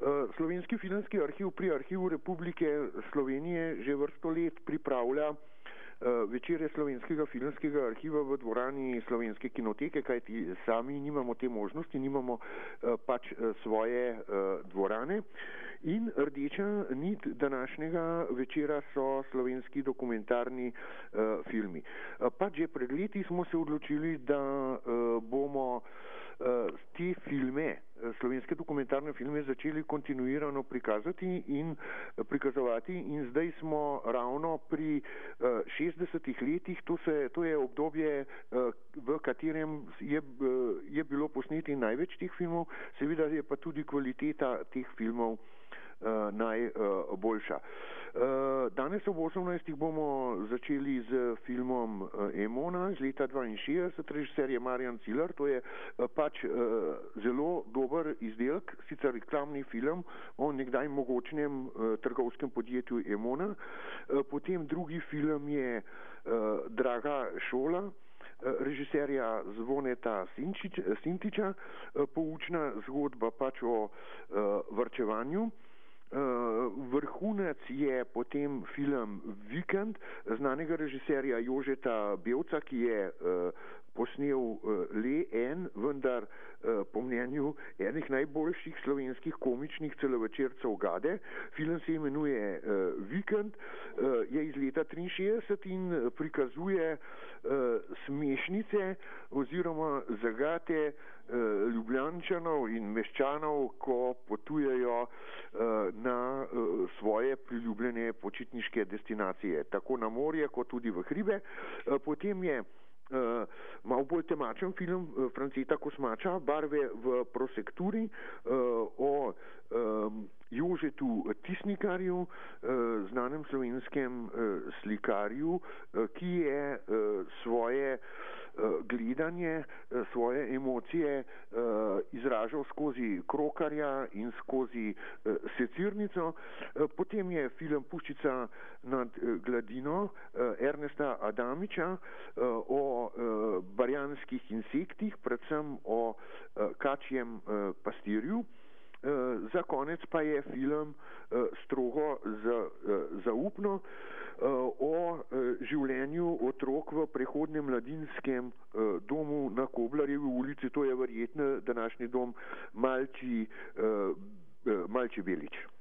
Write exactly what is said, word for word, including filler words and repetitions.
Slovenski filmski arhiv pri Arhivu Republike Slovenije že vrsto let pripravlja večere Slovenskega filmskega arhiva v dvorani Slovenske kinoteke, kajti sami nimamo te možnosti, nimamo pač svoje dvorane. In rdeča nit današnjega večera so slovenski dokumentarni filmi. Pač že pred leti smo se odločili, da bomo te filme, slovenske dokumentarne filme, začeli kontinuirano prikazati in prikazovati in zdaj smo ravno pri šestdesetih letih, to, se, to je obdobje, v katerem je, je bilo posneti največ teh filmov, seveda je pa tudi kvaliteta teh filmov Uh, najboljša. Uh, uh, danes ob osemnajstih bomo začeli z filmom uh, Emona iz leta dvainšestdeset, režiserje Marjan Cilar. To je uh, pač uh, zelo dober izdelek, sicer reklamni film o nekdaj mogočnem uh, trgovskem podjetju Emona. Uh, potem drugi film je uh, Draga šola režiserja Zvoneta Sintiča, poučna zgodba pač o uh, varčevanju. Uh, vrhunec je potem film Vikend znanega režiserja Jožeta Bevca, ki je uh, posnel uh, le en, vendar uh, po mnenju enih najboljših slovenskih komičnih celovečercev Gade. Film se imenuje uh, Vikend, uh, je iz leta triinšestdeset in prikazuje uh, smešnice oziroma zagate uh, Ljubljančanov in Meščanov, ko potujejo uh, na uh, svoje priljubljene počitniške destinacije, tako na morje, kot tudi v hribe. Uh, potem je Uh, malo bolj temačen film uh, Franceta Kosmača, Barve v prosekturi, uh, o um, Jožetu Tisnikarju, uh, znanem slovenskem uh, slikarju, uh, ki je uh, svoje uh, gledanje, uh, svoje emocije uh, izražal skozi krokarja in skozi uh, secirnico. Uh, potem je film Puščica nad uh, gladino uh, Ernesta Adamiča uh, o barjanskih insektih, predvsem o kačjem pastirju. Za konec pa je film strogo zaupno o življenju otrok v prehodnem mladinskem domu na Koblarjevi ulici. To je verjetno današnji dom Malči, Malči Belič.